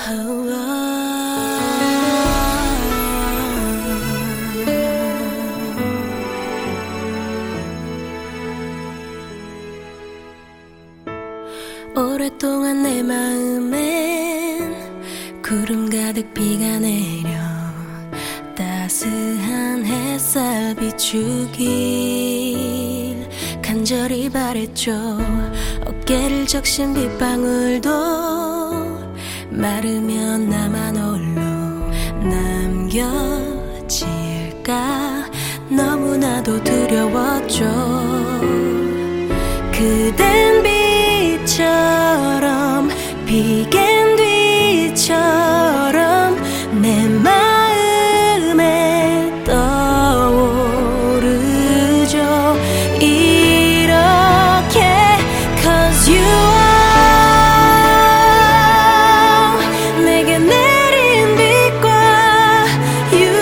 오랫동안 내 마음엔 구름 가득 비가 내려 따스한 햇살 비추길 간절히 바랬죠. 어깨를 적신 빗방울도 마르면 나만 홀로 남겨질까 너무나도 두려웠죠. 그댄 빛처럼 비겐 뒤처럼 내 마음에 떠오르죠. 이렇게 Cause you are 내게 내린 빛과 You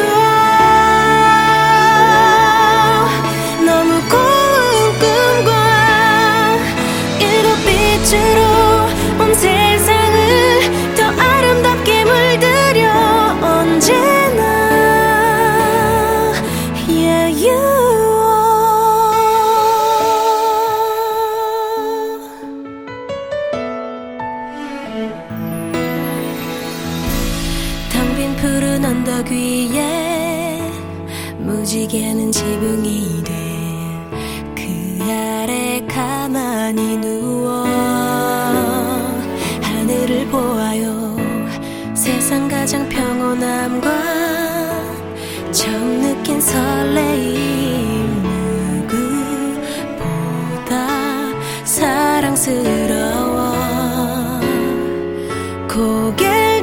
are 너무 고운 꿈과 일곱 빛으로 온 세상을 더 아름답게 물들여 언제나 Yeah you 텅 빈 푸른 언덕 위에 무지개는 지붕이 돼 그 아래 가만히 누워 하늘을 보아요. 세상 가장 평온함과 처음 느낀 설레임 누구보다 사랑스러워. 고개를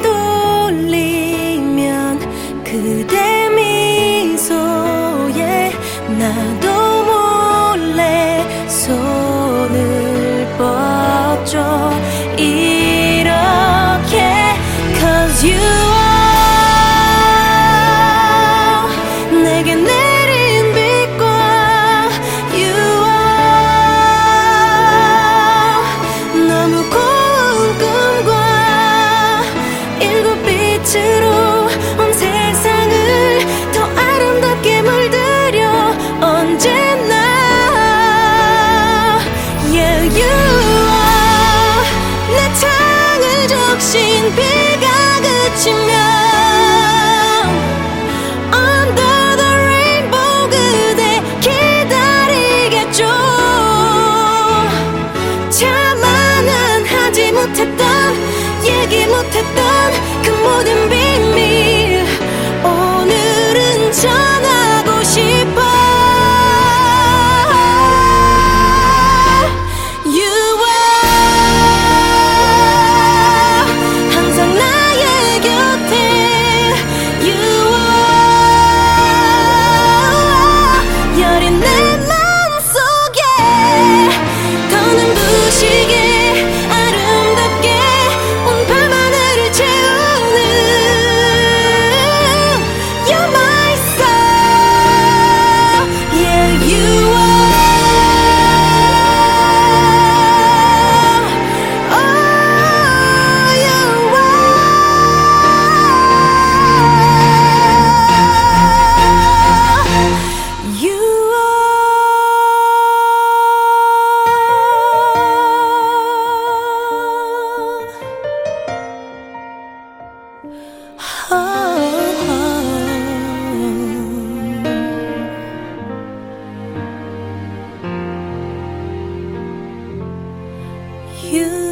돌리면 그대 미소에 나도 몰래 손을 뻗죠. 이렇게 Cause you are 내게 내린 빛과 You are 너무 고운 꿈과 일곱 빛으로 온 세상을 더 아름답게 물들여 언제나 Yeah you are 내 창을 적신 비가 그치면 Under the rainbow 그대 기다리겠죠. 차마는 하지 못했던 얘기 못했던 그 모든 비밀 오늘은 전하고 싶어. You are 항상 나의 곁에 You are 여린 내 맘속에 더 눈부시게 아름답게 온 밤하늘을 채우는 You're my soul Yeah you are Oh you are You are You